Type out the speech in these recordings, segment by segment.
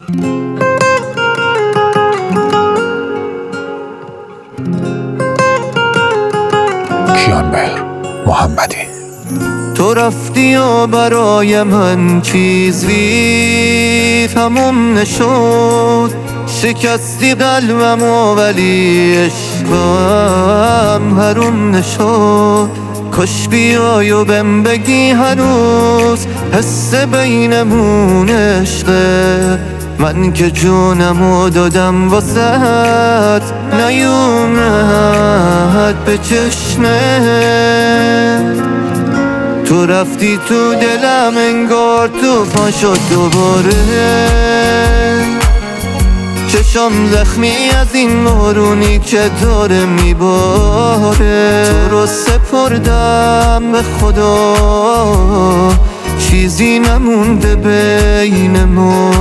کیانمهر محمدی. تو رفتی و برای من چیزی تموم نشد، شکستی قلبم و ولی عشقم حروم نشد. کاش بیای و بهم بگی هنوز حس بینمون عشقه، من که جونمو دادم واسهت نیومد به چشمه. تو رفتی تو دلم انگار طوفان شد دوباره، چشم زخمی از این بارونی که داره میباره. تو رو سپردم به خدا، چیزی نمونده بین ما،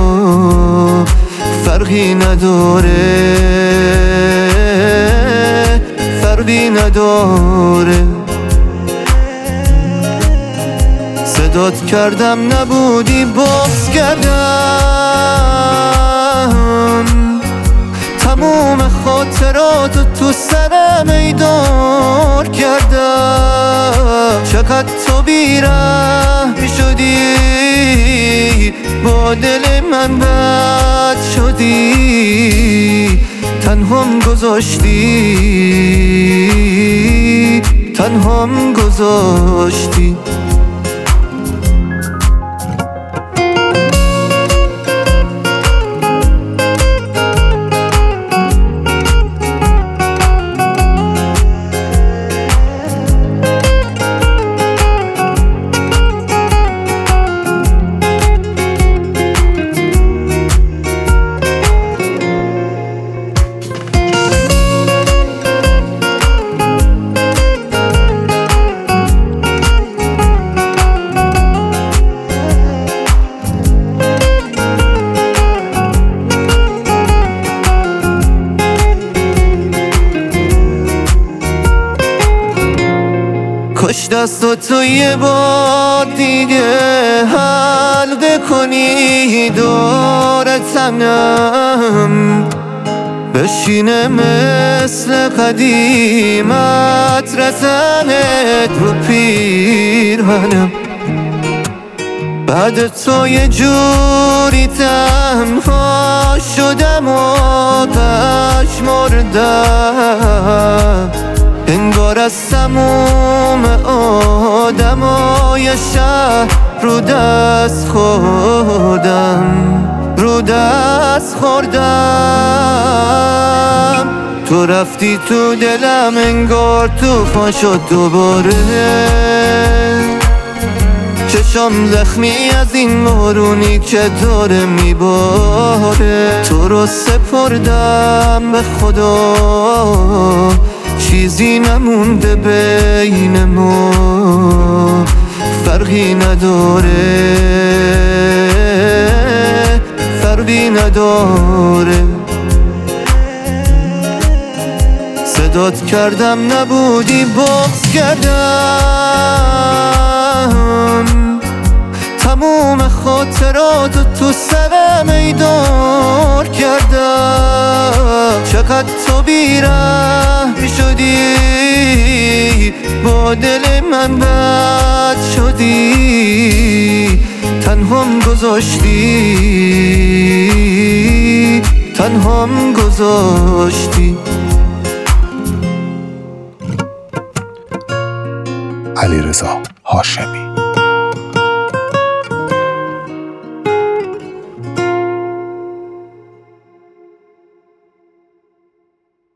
فرقی نداره، فرقی نداره. صدات کردم نبودی باز کردم، تموم خاطراتو تو سرم ایدار کردم. چقدر تو بی‌رحم شدی، با دل من بد شدی، تنهام گذاشتی، تنهام گذاشتی. کاش دستاتو یه بار دیگه حلقه کنی دور تنم، بشینه مثل قدیمت رزنت رو پیرهنم. بعد تو یه جوری تنها شدم و پشمردم، انگار از تموم آدمای شهر رو دست خوردم، رو دست خوردم. تو رفتی تو دلم انگار طوفان شد دوباره، چشم زخمی از این بارونی که داره میباره. تو رو سپردم به خدا، چیزی نمونده بین ما، فرقی نداره، فرقی نداره. صدات کردم نبودی باز کردم، تموم خاطراتو تو سرم ایدار کردم. چقدر تو بی‌رحم شدی، با دل من بد شدی، تنهام گذاشتی، تنهام گذاشتی. علیرضا هاشمی.